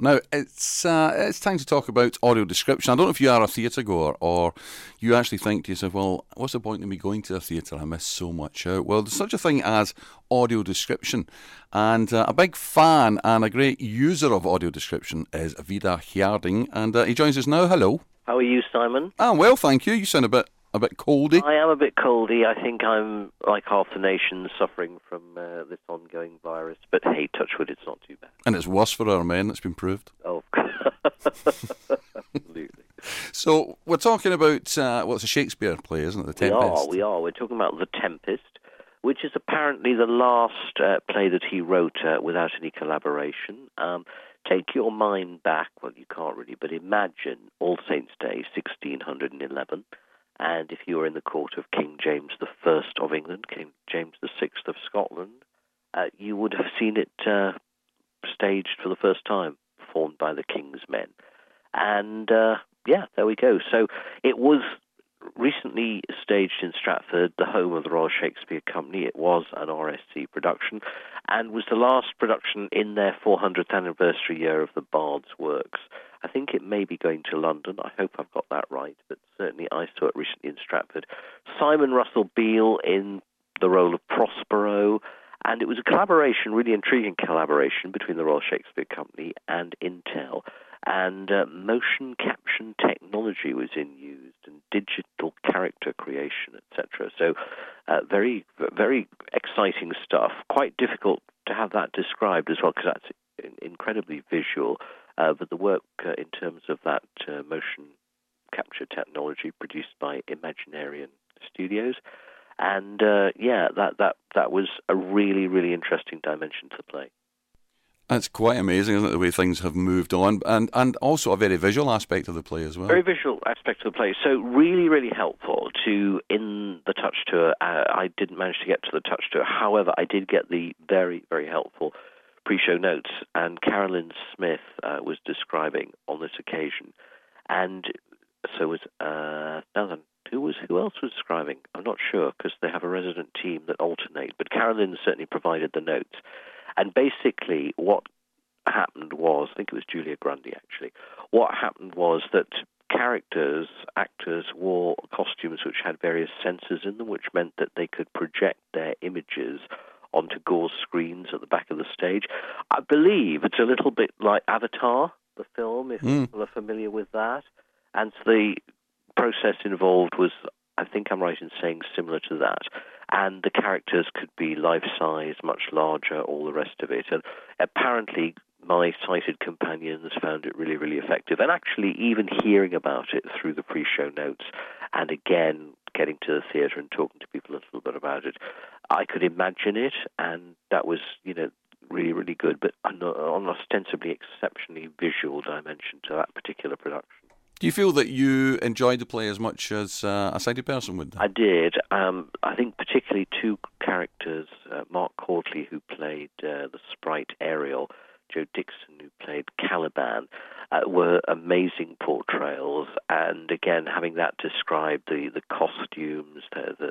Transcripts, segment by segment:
Now, it's time to talk about audio description. I don't know if you are a theatre goer or you actually think to yourself, well, what's the point in me going to a theatre? I miss so much out. Well, there's such a thing as audio description. And a big fan and a great user of audio description is Vidar Hjarding. And he joins us now. Hello. How are you, Simon? Well, thank you. You sound a bit coldy. I am a bit coldy. I think I'm, like half the nation, suffering from this ongoing virus. But hey, touch wood, it's not too bad. And it's worse for our men, it's been proved. Oh, absolutely. So, we're talking about, it's a Shakespeare play, isn't it? The Tempest. We are. We're talking about The Tempest, which is apparently the last play that he wrote without any collaboration. Take your mind back, well, you can't really, but imagine All Saints' Day, 1611. And if you were in the court of King James I of England, King James VI of Scotland, you would have seen it staged for the first time, performed by the King's Men. And, there we go. So it was recently staged in Stratford, the home of the Royal Shakespeare Company. It was an RSC production and was the last production in their 400th anniversary year of the Bard's works. I think it may be going to London. I hope I've got that right, but certainly I saw it recently in Stratford. Simon Russell Beale in the role of Prospero, and it was a collaboration, really intriguing collaboration between the Royal Shakespeare Company and Intel. And motion caption technology was in use, and digital character creation, etc. So very, very exciting stuff. Quite difficult to have that described as well, because that's incredibly visual. But the work in terms of that motion capture technology produced by Imaginarium Studios, and that was a really, really interesting dimension to the play. It's quite amazing, isn't it, the way things have moved on, and also a very visual aspect of the play as well. Very visual aspect of the play. So really, really helpful in the touch tour. I didn't manage to get to the touch tour. However, I did get the very, very helpful pre-show notes, and Carolyn Smith was describing on this occasion. And so was Nathan. Who else was describing? I'm not sure, because they have a resident team that alternate. But Carolyn certainly provided the notes. And basically what happened was, I think it was Julia Grundy actually, what happened was that actors wore costumes which had various sensors in them, which meant that they could project their images onto gauze screens at the back of the stage. I believe it's a little bit like Avatar, the film, if people are familiar with that. And so the process involved was, I think I'm right in saying, similar to that. And the characters could be life-size, much larger, all the rest of it. And apparently my sighted companions found it really, really effective. And actually even hearing about it through the pre-show notes, and again getting to the theatre and talking to people a little bit about it, I could imagine it, and that was, really, really good, but on ostensibly exceptionally visual dimension to that particular production. Do you feel that you enjoyed the play as much as a sighted person would? I did. I think particularly two characters, Mark Caudley, who played the sprite Ariel, Joe Dixon, who played Caliban, were amazing portrayals. And again, having that described, the costumes,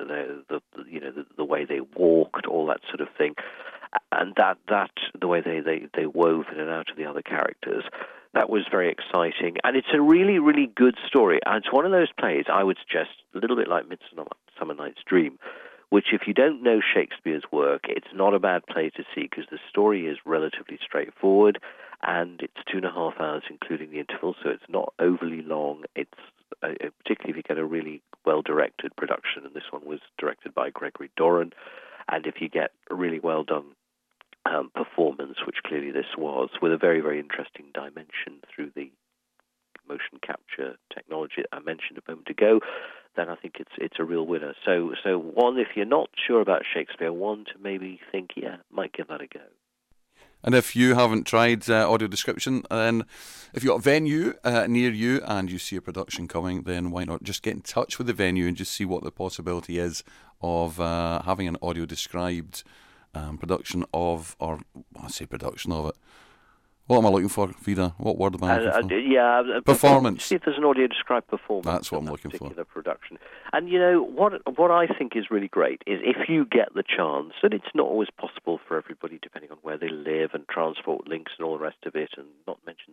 the way they walked, all that sort of thing, and that the way they wove in and out of the other characters. That was very exciting, and it's a really, really good story. And it's one of those plays I would suggest, a little bit like Midsummer Night's Dream, which if you don't know Shakespeare's work, it's not a bad play to see, because the story is relatively straightforward, and it's 2.5 hours, including the interval, so it's not overly long. It's particularly if you get a really well-directed production, and this one was directed by Gregory Doran, and if you get a really well-done performance, which clearly this was, with a very, very interesting dimension through the motion capture technology that I mentioned a moment ago, then I think it's a real winner. So one, if you're not sure about Shakespeare, one to maybe think, might give that a go. And if you haven't tried audio description, then if you've got a venue near you and you see a production coming, then why not just get in touch with the venue and just see what the possibility is of having an audio described production of, or I say production of it. What am I looking for, Vida? What word am I looking for? Performance. See if there's an audio described performance. That's what I'm looking for. Particular production. And what I think is really great is if you get the chance, and it's not always possible for everybody depending on where they live and transport links and all the rest of it, and not mention the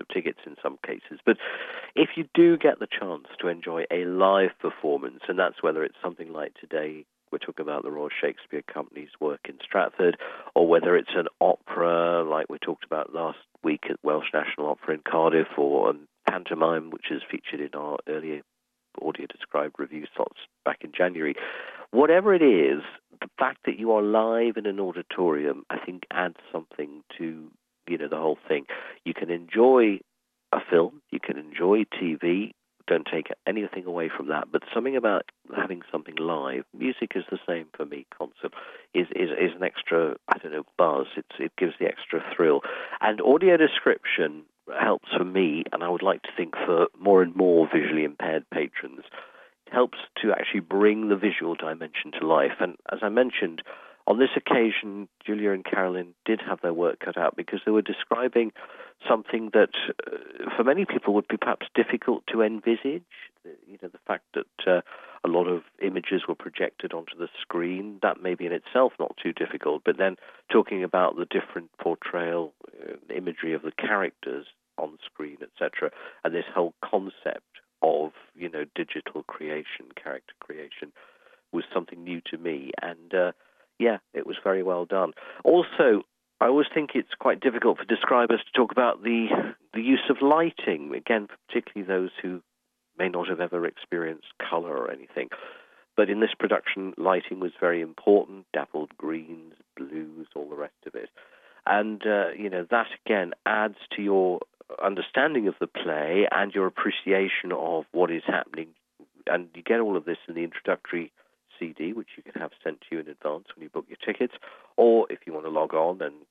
tickets in some cases. But if you do get the chance to enjoy a live performance, and that's whether it's something like today, we're talking about the Royal Shakespeare Company's work in Stratford, or whether it's an opera like we talked about last week at Welsh National Opera in Cardiff, or a pantomime which is featured in our earlier audio-described review slots back in January. Whatever it is, the fact that you are live in an auditorium, I think, adds something to, the whole thing. You can enjoy a film, you can enjoy TV, don't take anything away from that, but something about having something live, music is the same for me, concert, is an extra, buzz. It gives the extra thrill. And audio description helps for me, and I would like to think for more and more visually impaired patrons, it helps to actually bring the visual dimension to life. And as I mentioned, on this occasion, Julia and Carolyn did have their work cut out because they were describing something that for many people would be perhaps difficult to envisage. The fact that a lot of images were projected onto the screen, that may be in itself not too difficult, but then talking about the different portrayal, imagery of the characters on screen, etc., and this whole concept of, digital creation, character creation, was something new to me, and it was very well done. Also, I always think it's quite difficult for describers to talk about the use of lighting, again, particularly those who may not have ever experienced color or anything. But in this production, lighting was very important, dappled greens, blues, all the rest of it. And, that, again, adds to your understanding of the play and your appreciation of what is happening. And you get all of this in the introductory CD, which you can have sent to you in advance when you book your tickets, or if you want to log on and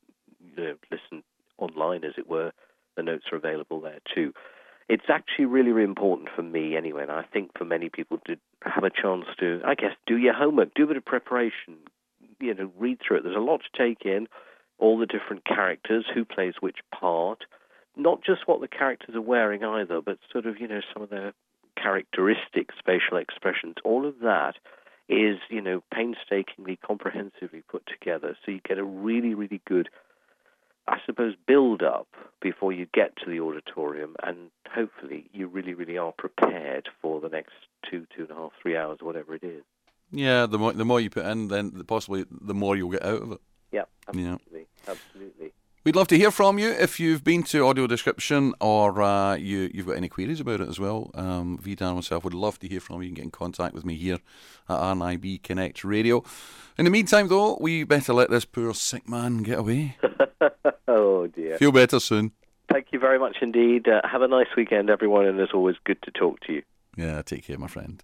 listen online, as it were, the notes are available there too. It's actually really, really important for me anyway, and I think for many people to have a chance to, do your homework, do a bit of preparation, read through it. There's a lot to take in, all the different characters, who plays which part, not just what the characters are wearing either, but sort of, some of their characteristic facial expressions. All of that is, painstakingly, comprehensively put together, so you get a really, really good, I suppose, build-up before you get to the auditorium, and hopefully you really, really are prepared for the next 2.5, 3 hours, whatever it is. Yeah, the more you put in, then possibly the more you'll get out of it. Yeah, absolutely, absolutely. We'd love to hear from you if you've been to Audio Description or you've got any queries about it as well. Vida and myself would love to hear from you. You can get in contact with me here at RNIB Connect Radio. In the meantime, though, we better let this poor sick man get away. Oh, dear. Feel better soon. Thank you very much indeed. Have a nice weekend, everyone, and as always, good to talk to you. Yeah, take care, my friend.